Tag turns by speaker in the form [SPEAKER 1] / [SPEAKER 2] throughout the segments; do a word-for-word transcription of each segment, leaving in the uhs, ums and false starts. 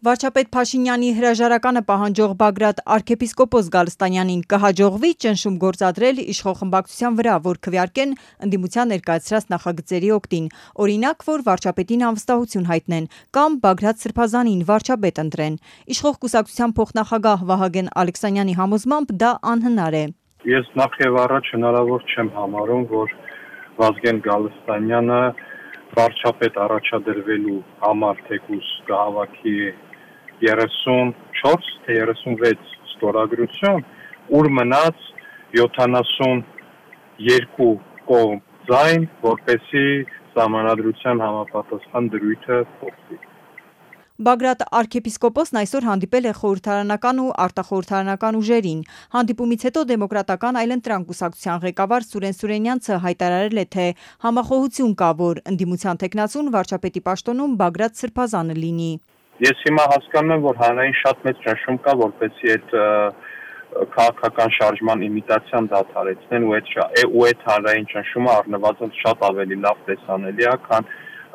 [SPEAKER 1] Վարչապետ Փաշինյանի հրաժարականը պահանջող Բագրատ arczepiskopos Գալստանյանին կհաջողվի ճնշում գործադրել իշխող խմբակցության վրա, որ քվեարկեն ընդդիմության ներկայացրած նախագծերի օգտին, օրինակ, որ վարչապետին անվստահություն հայտնեն կամ Բագրատ Սրբազանին վարչապետ ընտրեն։ Իշխող կուսակցության փոխնախագահ Վահագն Ալեքսանյանի համոզմամբ դա անհնար է։
[SPEAKER 2] Ես նախ եւ առաջ հնարավոր չեմ համարում, որ Վազգեն Գալստանյանը վարչապետ առաջադրվելու համար թեկուզ կհավաքի երեսունչորս թե երեսունվեց ստորագրություն, ուր մնաց յոթանասունյոթ կողմ ձայն, որպեսզի սահմանադրության համապատասխան դրույթը փոխվի։
[SPEAKER 1] Բագրատ arczepiskoposն այսօր հանդիպել է խորհրդարանական ու արտախորհրդարանական ուժերին։ Հանդիպումից հետո Դեմոկրատական այլընտրանք կուսակցության ղեկավար Սուրեն Սուրենյանցը հայտարարել է, թե համախոհություն կա, որ ընդդիմության թեկնածուն վարչապետի պաշտոնում Բագրատ Սրբազանը լինի։
[SPEAKER 2] Ես հիմա հասկանում եմ, որ հանրային շատ մեծ ճնշում կա, որպեսզի այդ քաղաքական շարժման իմիտացիան դադարեցնեն ու այդ ու այդ հանրային ճնշումը առնվազն շատ ավելի լավ տեսանելի է, քան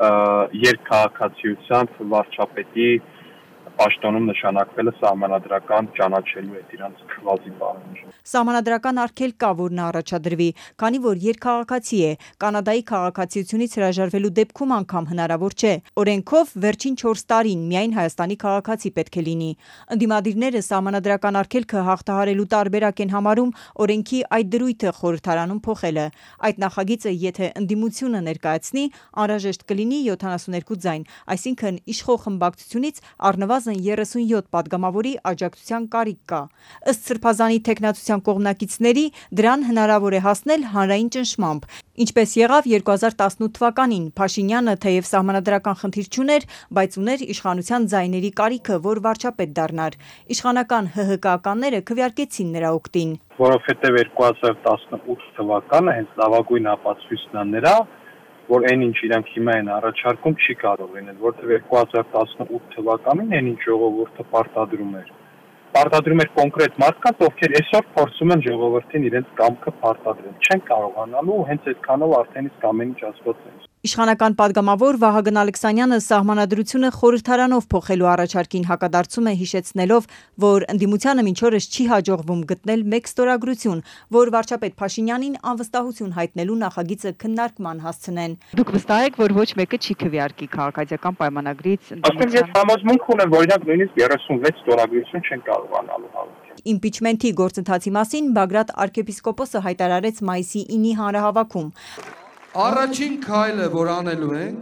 [SPEAKER 2] երկքաղաքացիությամբ վարչապետի պաշտոնում նշանակվելը սահմանադրական ճանաչելու հետ իրանց քվազի պահանջը։
[SPEAKER 1] Սահմանադրական արգելք կա, որ նա առաջադրվի, քանի որ երկքաղաքացի է, Կանադայի քաղաքացիությունից հրաժարվելու դեպքում անգամ հնարավոր չէ։ Օրենքով վերջին չորս տարին միայն Հայաստանի քաղաքացի պետք է լինի։ Ընդդիմադիրները սահմանադրական արգելքը հաղթահարելու տարբերակ են համարում օրենքի այդ դրույթը խորհրդարանում փոխելը։ Այդ նախագիծը, եթե ընդդիմությունը ներկայացնի, անհրաժեշտ կլինի յոթանասունյոթ ձայն, այսինքն իշխող խմբակցությունից առնվազն երեսունյոթ պատգամավորի աջակցության կարիք կա։ Ըստ Սրբազանի թեկնածության կողմնակիցների, դրան հնարավոր է հասնել հանրային ճնշմամբ, ինչպես եղավ երկու հազար տասնութ թվականին։ Փաշինյանը թեև սահմանադրական խնդիր չուներ, բայց ուներ իշխանության ձայների կարիքը, որ վարչապետ դառնար։ Իշխանական ՀՀԿ-ականները քվեարկեցին նրա օգտին։
[SPEAKER 2] Որովհետև երկու հազար տասնութ թվականը հենց լավագույն ապացույցն է նրա, որ այն ինչ իրանք հիմա են առաջարկում չի կարող լինել, որովհետև երկու հազար տասնութ թվականին այն ինչ ժողովուրդը պարտադրում էր։ Պարտադրում էր կոնկրետ մարդկանց, ովքեր այսօր փորձում են ժողովրդին իրենց կամքը պարտադրել։ Չեն կարողանալու, հենց այդքանով արդեն իսկ ամեն ինչ ասված է։
[SPEAKER 1] Իշխանական պատգամավոր Վահագն Ալեքսանյանը սահմանադրությունը խորհրդարանով փոխելու առաջարկին հակադարձում է, հիշեցնելով, որ ընդդիմությանը մինչ օրս չի հաջողվում գտնել մեկ ստորագրություն, որ վարչապետ Փաշինյանին անվստահություն հայտնելու նախագիծը քննարկման հասցնեն։ Դուք վստահ եք, որ ոչ մեկը չի քվեարկի քաղաքացիական պայմանագրից
[SPEAKER 2] ընդդիմության։ Ես համոզմունք ունեմ, որ իրանք նույնիսկ երեսունվեց ստորագրություն չեն կարողանալու հավաքել։
[SPEAKER 1] Իմպիչմենթի գործընթացի մասին Բագրատ arczepiskoposը հայտարարեց մայիսի ինի հանրահավաքում։
[SPEAKER 3] Առաջին քայլը, որ անելու ենք,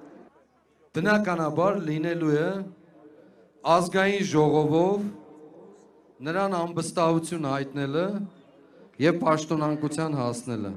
[SPEAKER 3] բնականաբար լինելու է ազգային ժողովով նրան անվստահություն հայտնելը եւ պաշտոնանկության հասնելը։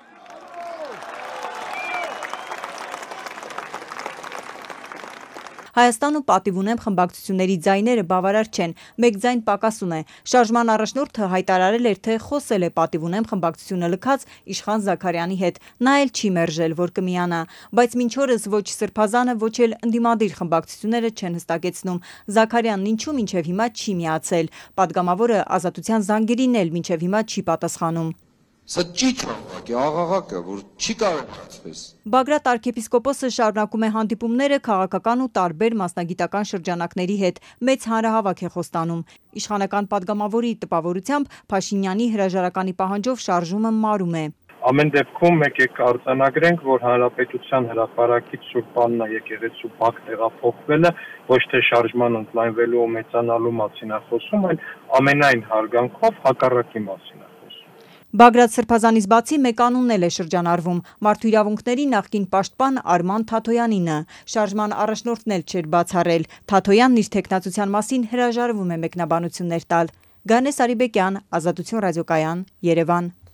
[SPEAKER 1] Հայաստանում պատիվ ունեմ խմբակցությունների ձայները բավարար չեն, մեկ ձայն պակաս ունե։ Շարժման առաջնորդը հայտարարել էր, թե խոսել է պատիվ ունեմ խմբակցությունը լքած Իշխան Զաքարյանի հետ, նա էլ չի մերժել, որ կմիանա, բայց մինչ օրս ոչ Սրբազանը, ոչ էլ ընդդիմադիր խմբակցությունները չեն հստակեցնում Զաքարյանն ինչու մինչև հիմա չի միացել։ Պատգամավորը Ազատության զանգերին էլ մինչև հիմա չի պատասխանում։
[SPEAKER 3] Սա ճիչ է, աղաղակը, որ չի կարող կացվես։
[SPEAKER 1] Բագրատ arczepiskoposը շարունակում է հանդիպումները քաղաքական ու տարբեր մասնագիտական շրջանակների հետ, մեծ հանրահավաք է խոստանում։ Իշխանական պատգամավորի տպավորությամբ Փաշինյանի հրաժարականի պահանջով շարժումը մարում է։
[SPEAKER 2] Ամեն դեպքում եկեք արձանագրենք, որ հանրապետության հրապարակից Սուրբ Աննա եկեղեցու բակ տեղափոխվելը ոչ թե շարժման ընդլայնվելու ու մեծանալու մասին է խոսում, այլ ամենայն հարգանքով հակառակի մասին է խոսում։
[SPEAKER 1] Բագրատ Սրբազանից բացի մեկ անունն էլ է շրջանառվում՝ մարդու իրավունքների նախկին պաշտպան Արման Թաթոյանինը։ Շարժման առաջնորդն էլ չէր բացառել։ Թաթոյանն իր թեկնածության մասին հրաժարվում է մեկնաբանություններ տալ։ Գանե Սարիբեկյան, Ազատություն ռադիոկայան, Երևան։